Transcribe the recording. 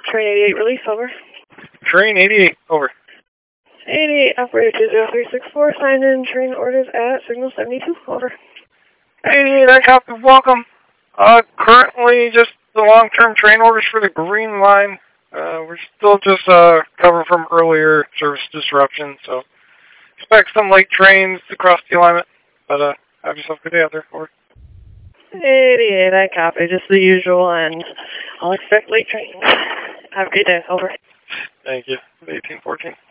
Train 88, release, over. Train 88, over. 88, operator 20364, sign in train orders at signal 72, over. 88, I copy, welcome. Currently just the long-term train orders for the Green Line. We're still just covering from earlier service disruption, so expect some late trains across the alignment. But have yourself a good day out there, over. 88, I copy, just the usual, and I'll expect late trains. Have a good day, over. Thank you. 1814.